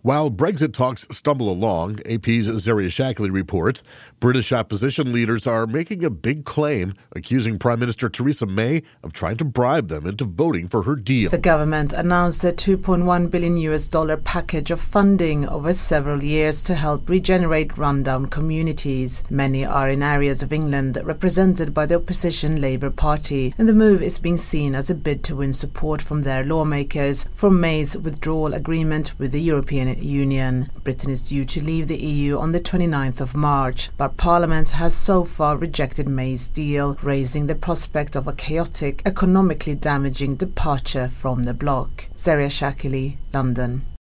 While Brexit talks stumble along, AP's Zaria Shackley reports British opposition leaders are making a big claim, accusing Prime Minister Theresa May of trying to bribe them into voting for her deal. The government announced a $2.1 billion package of funding over several years to help regenerate rundown communities. Many are in areas of England represented by the opposition Labour Party, and the move is being seen as a bid to win support from their lawmakers for May's withdrawal agreement with the European Union. Britain is due to leave the EU on the 29th of March, but Parliament has so far rejected May's deal, raising the prospect of a chaotic, economically damaging departure from the bloc. Zaria Shackley, London.